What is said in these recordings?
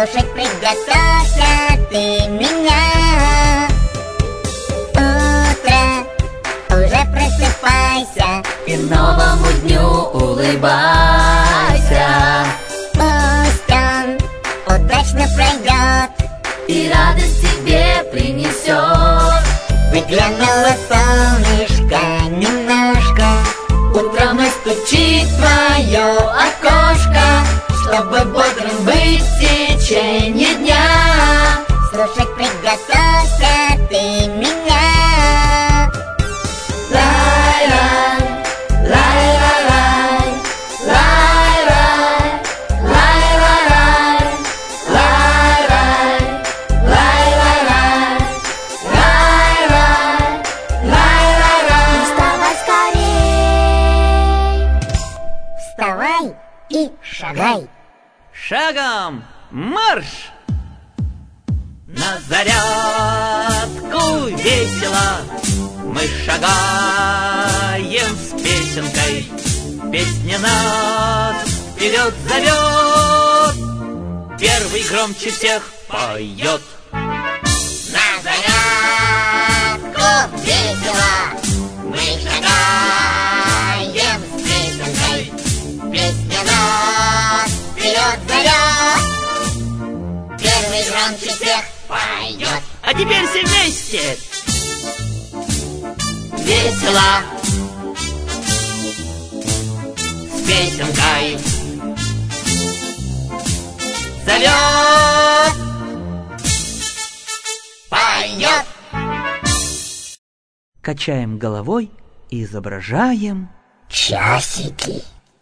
Слушать приготовься ты меня. Утро, уже просыпайся и новому дню улыбайся. Пусть он удачно пройдет и радость тебе принесет. Выглянуло солнышко немножко, Утром настучит твое окошко, чтобы бодрым быть в течение дня. слушать приготовься ты меня. Лай-рай, лай-рай-рай, лай-рай, лай-рай-рай, лай-рай, лай-рай-рай, лай-рай, лай-рай-рай. Вставай скорей! Вставай и шагай! Шагом марш! На зарядку весело мы шагаем с песенкой. Песня нас вперед зовет, первый громче всех поет. На зарядку весело мы шагаем с песенкой. Песня нас вперед зовет, первый громче всех поет. А теперь все вместе! Весело с песенкой Зовет! Поет! Качаем головой и изображаем Часики.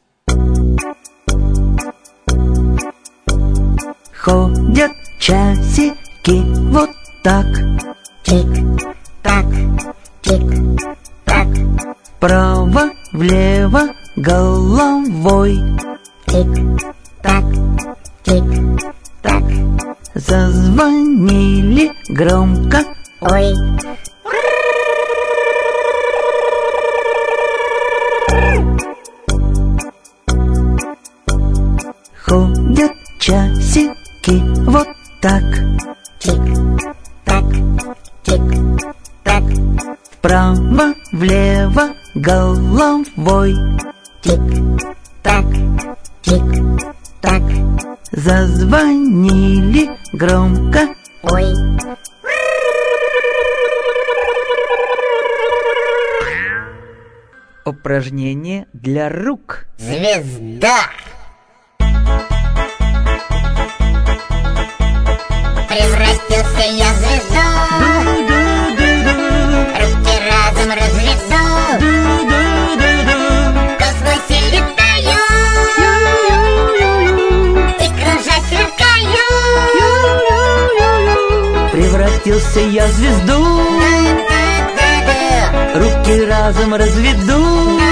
ходят часики вот так. Тик-так, тик-так, Вправо-влево головой. тик-так, тик-так. Зазвонили громко. Ой, Ходят часики вот так. тик-так, тик-так, Вправо-влево головой. тик-так, тик-так. Зазвонили громко. Ой, Упражнение для рук. звезда. Превратился я в звезду, руки разом разведу, в космосе летаю и кружась сверкаю. Превратился я в звезду, руки разом разведу,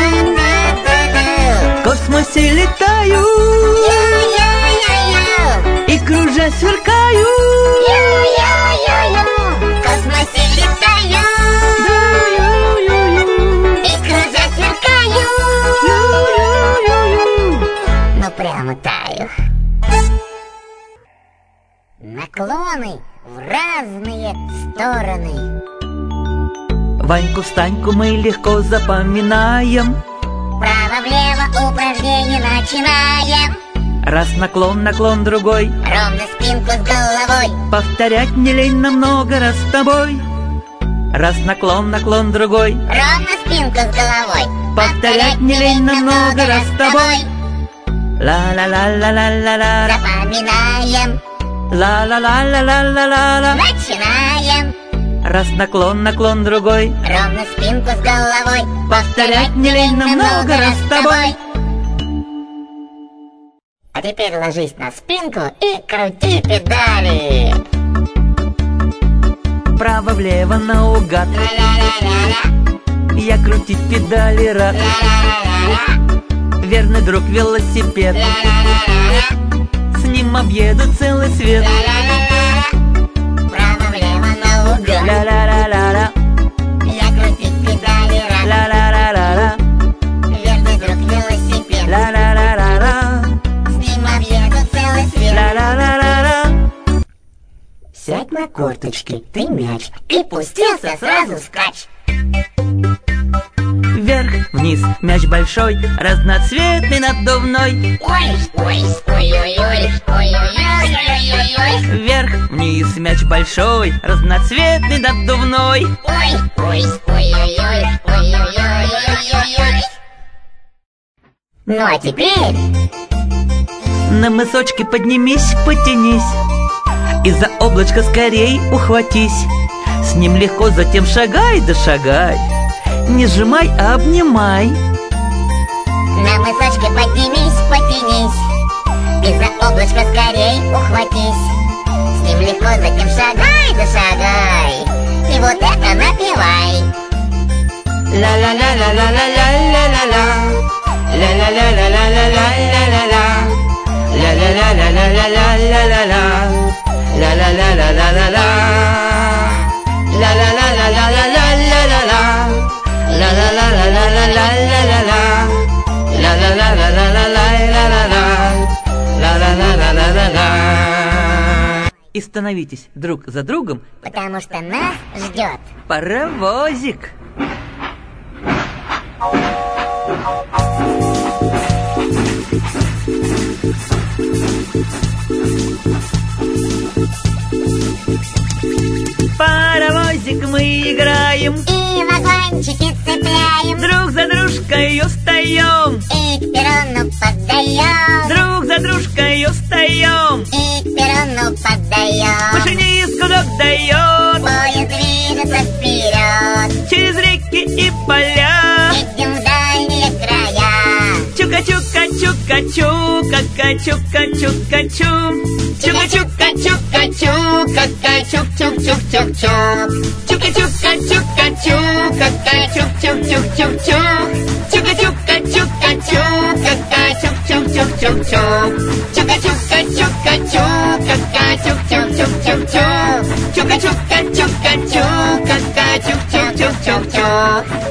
в космосе летаю и кружась сверкаю. В космосе летаю и кружась сверкаю. Ну прямо таю. Наклоны в разные стороны. Ваньку, Станьку мы легко запоминаем. Вправо-влево упражнение начинаем. Раз наклон, наклон другой. Ровно спинку с головой. Повторять не лень нам много раз с тобой. Раз наклон, наклон другой. Ровно спинку с головой. Повторять не лень нам много раз с тобой. Ла-ла-ла-ла-ла-ла-ла. Запоминаем. Ла-ла-ла-ла-ла-ла-ла. Начинаем. Раз наклон, наклон другой. Ровно спинку с головой. Повторять не лень нам много раз с тобой. А теперь ложись на спинку и крути педали. Вправо-влево наугад. Ла-ла-ла-ла-ла, Я крутить педали рад. ла-ла-ла-ла-ла, Верный друг велосипед. ла-ла-ла-ла-ла, С ним объеду целый свет. ла-ла-ла-ла-ла. Вправо-влево наугад. Ла-ла-ла-ла-ла. Я крутить педали рад. Ла-ла-ла-ла-ла. Верный друг велосипед. Ла-ла-ла-ла-ла. С ним объеду целый свет. Ла-ла-ла-ла-ла. корточки, ты мяч, и пустился сразу скач. Вверх, вниз, мяч большой, разноцветный, надувной. Ой, ой, ой, ой, ой, ой, ой, ой, ой, ой. Вверх, вниз, мяч большой, разноцветный, надувной. Ой, ой, ой, ой, ой, ой, ой, ой, ой, ой. Ну а теперь На мысочке поднимись, потянись, и за облачко скорей ухватись. С ним легко затем шагай да шагай, не сжимай, а обнимай. на мысочке поднимись, потянись, и за облачко скорей ухватись. С ним легко затем шагай да шагай, и вот это напевай. Ла-ла-ла-ла-ла-ла-ла-ла-ла-ла. Ла-ла-ла-ла-ла-ла-ла-ла-ла. Ла-ла-ла-ла-ла-ла-ла-ла-ла. Ла-ла-ла-ла-ла-ла-ла. Ла-ла-ла-ла-ла-ла-ла-ла-ла. Ла-ла-ла-ла-ла-ла-ла-ла-ла. Ла-ла-ла-ла-ла-ла-ла-ла-ла. Ла-ла-ла-ла-ла-ла-ла. И становитесь друг за другом, Потому что нас ждет паровозик. Паровозик мы играем, и вагончики цепляем, друг за дружкой устаем, и к перрону поддаем, друг за дружкой устаем. и к перрону поддаем. Машинист гудок дает, Поезд движется вперед, через реки и поля. едем в дальние края. Чука-чука-чука-чука, чука-чука-чу. Чука-чука-чука-чука-чук-чук-чук-чук. Чука-чука-чука-чука-чук-чук-чук-чук. Чука-чука-чука-чука-чук-чук-чук-чук. Чука-чука-чука-чука-чук-чук-чук-чук. Чука-чука-чука-чука-чук-чук-чук-чук.